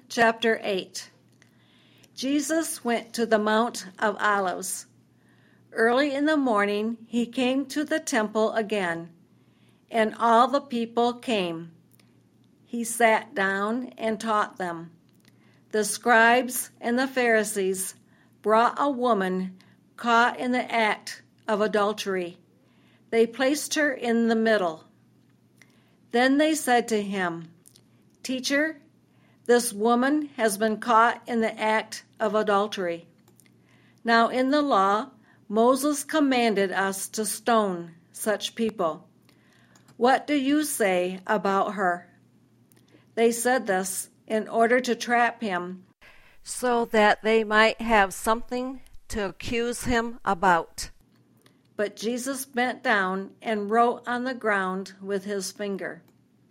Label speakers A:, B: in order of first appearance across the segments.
A: Chapter 8. Jesus went to the Mount of Olives. Early in the morning he came to the temple again, and all the people came. He sat down and taught them. The scribes and the Pharisees brought a woman caught in the act of adultery. They placed her in the middle. Then they said to him, "Teacher, this woman has been caught in the act of adultery. Now in the law, Moses commanded us to stone such people. What do you say about her?" They said this in order to trap him, so that they might have something to accuse him about. But Jesus bent down and wrote on the ground with his finger.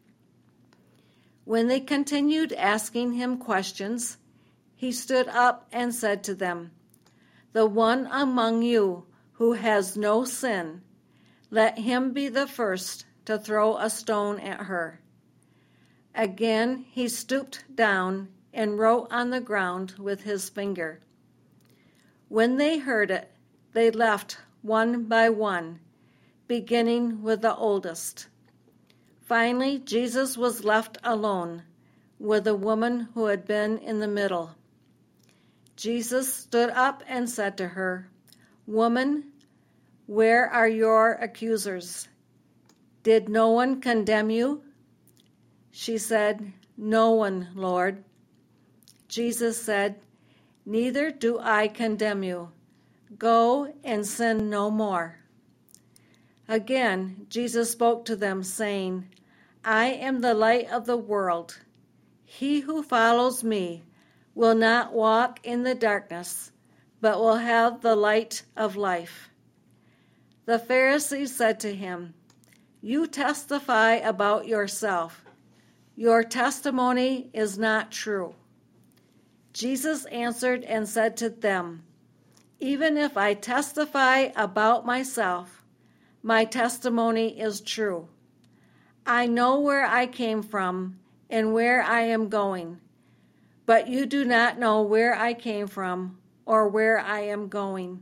A: When they continued asking him questions, he stood up and said to them, "The one among you who has no sin, let him be the first to throw a stone at her." Again he stooped down and wrote on the ground with his finger. When they heard it, they left one by one, beginning with the oldest. Finally, Jesus was left alone with the woman who had been in the middle. Jesus stood up and said to her, "Woman, where are your accusers? Did no one condemn you?" She said, "No one, Lord." Jesus said, "Neither do I condemn you. Go and sin no more." Again, Jesus spoke to them, saying, "I am the light of the world. He who follows me will not walk in the darkness, but will have the light of life." The Pharisees said to him, "You testify about yourself. Your testimony is not true." Jesus answered and said to them, "Even if I testify about myself, my testimony is true. I know where I came from and where I am going, but you do not know where I came from or where I am going.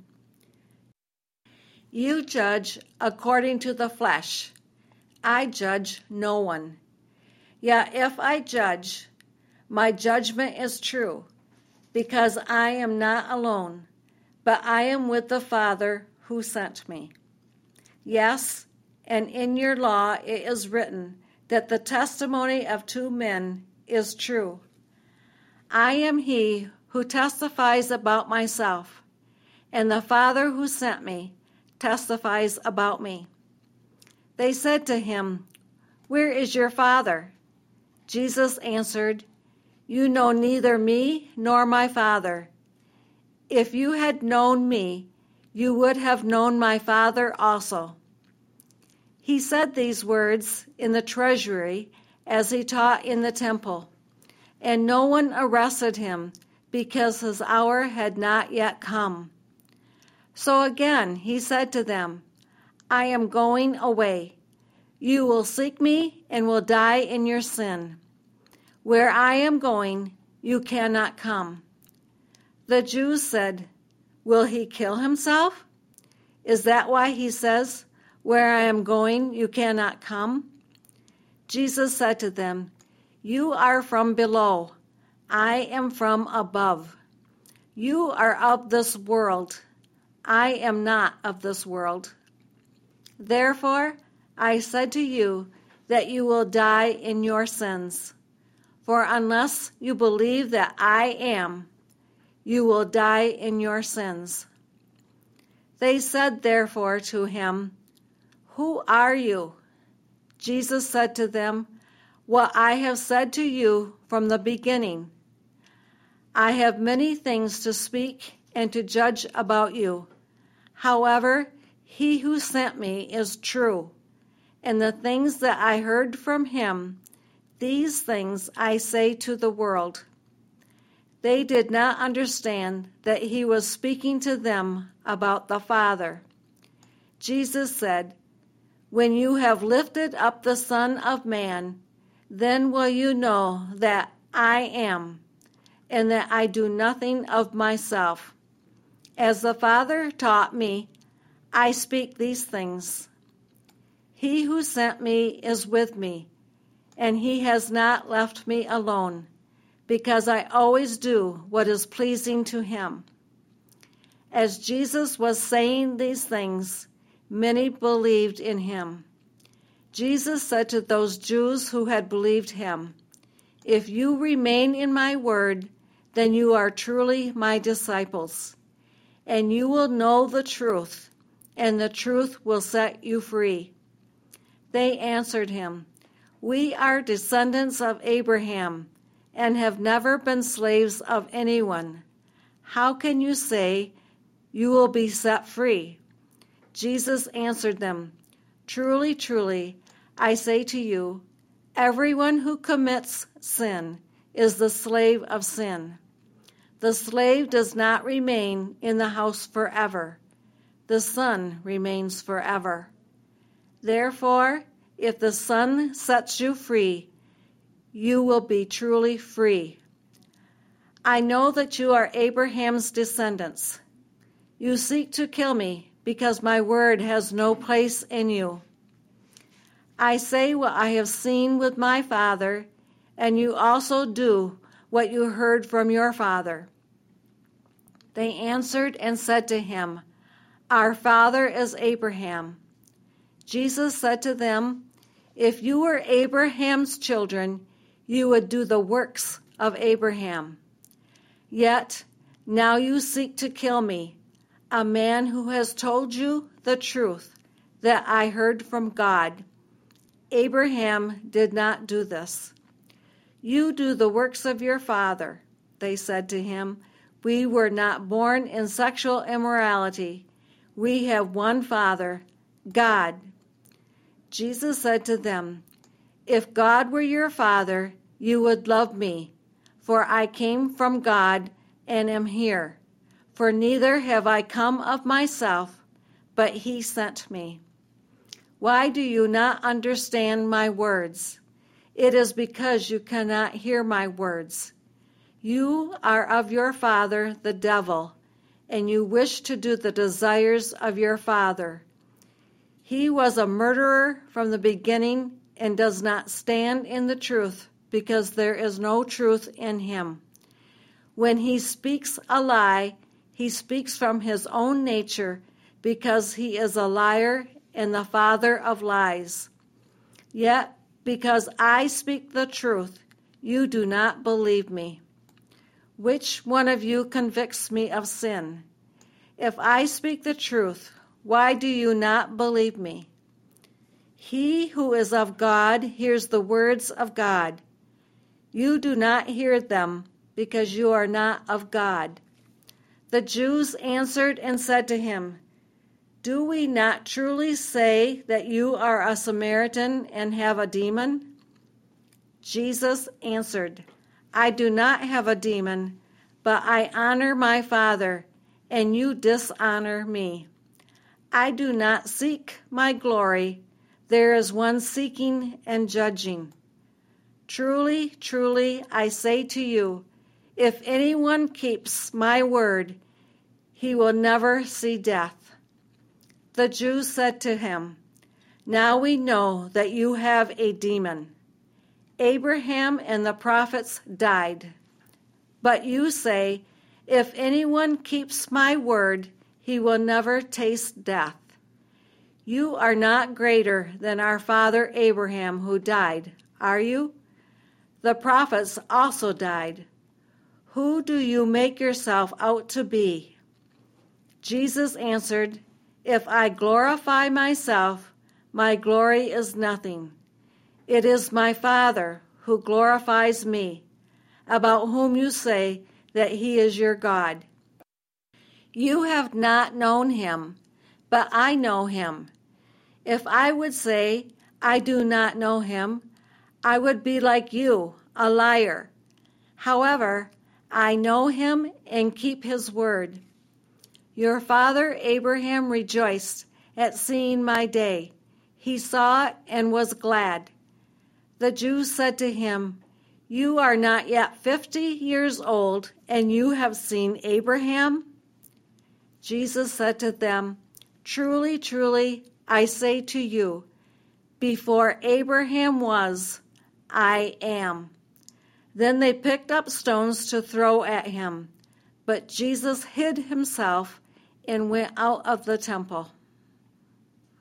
A: You judge according to the flesh. I judge no one. Yet if I judge, my judgment is true, because I am not alone, but I am with the Father who sent me. Yes, and in your law it is written that the testimony of two men is true. I am he who testifies about myself, and the Father who sent me testifies about me." They said to him, "Where is your Father?" Jesus answered, "You know neither me nor my Father. If you had known me, you would have known my Father also." He said these words in the treasury as he taught in the temple, and no one arrested him because his hour had not yet come. So again he said to them, "I am going away. You will seek me and will die in your sin. Where I am going, you cannot come." The Jews said, "Will he kill himself? Is that why he says, 'Where I am going, you cannot come'?" Jesus said to them, "You are from below. I am from above. You are of this world. I am not of this world. Therefore, I said to you that you will die in your sins. For unless you believe that I am, you will die in your sins." They said therefore to him, "Who are you?" Jesus said to them, "What I have said to you from the beginning. I have many things to speak and to judge about you. However, he who sent me is true, and the things that I heard from him, these things I say to the world." They did not understand that he was speaking to them about the Father. Jesus said, "When you have lifted up the Son of Man, then will you know that I am, and that I do nothing of myself. As the Father taught me, I speak these things. He who sent me is with me, and he has not left me alone, because I always do what is pleasing to him. As Jesus was saying these things, many believed in him. Jesus said to those Jews who had believed him, "If you remain in my word, then you are truly my disciples, and you will know the truth, and the truth will set you free." They answered him, "We are descendants of Abraham, and have never been slaves of anyone. How can you say you will be set free?" Jesus answered them, "Truly, truly, I say to you, everyone who commits sin is the slave of sin. The slave does not remain in the house forever. The Son remains forever. Therefore, if the Son sets you free, you will be truly free. I know that you are Abraham's descendants. You seek to kill me because my word has no place in you. I say what I have seen with my father, and you also do what you heard from your father." They answered and said to him, "Our father is Abraham." Jesus said to them, "If you were Abraham's children, you would do the works of Abraham. Yet now you seek to kill me, a man who has told you the truth that I heard from God. Abraham did not do this." "You do the works of your father," they said to him. "We were not born in sexual immorality. We have one Father, God." Jesus said to them, "If God were your Father, you would love me, for I came from God and am here. For neither have I come of myself, but he sent me. Why do you not understand my words? It is because you cannot hear my words. You are of your father, the devil, and you wish to do the desires of your father. He was a murderer from the beginning and does not stand in the truth, because there is no truth in him. When he speaks a lie, he speaks from his own nature, because he is a liar and the father of lies. Yet, because I speak the truth, you do not believe me. Which one of you convicts me of sin? If I speak the truth, why do you not believe me? He who is of God hears the words of God. You do not hear them, because you are not of God." The Jews answered and said to him, "Do we not truly say that you are a Samaritan and have a demon?" Jesus answered, "I do not have a demon, but I honor my Father, and you dishonor me. I do not seek my glory. There is one seeking and judging. Truly, truly, I say to you, if anyone keeps my word, he will never see death." The Jews said to him, "Now we know that you have a demon. Abraham and the prophets died. But you say, if anyone keeps my word, he will never taste death. You are not greater than our father Abraham, who died, are you? The prophets also died. Who do you make yourself out to be?" Jesus answered, "If I glorify myself, my glory is nothing. It is my Father who glorifies me, about whom you say that he is your God. You have not known him, but I know him. If I would say I do not know him, I would be like you, a liar. However, I know him and keep his word. Your father Abraham rejoiced at seeing my day. He saw it and was glad." The Jews said to him, You are not yet 50 years old, and you have seen Abraham? Jesus said to them, Truly, truly, I say to you, before Abraham was, I am. Then they picked up stones to throw at him, but Jesus hid himself and went out of the temple.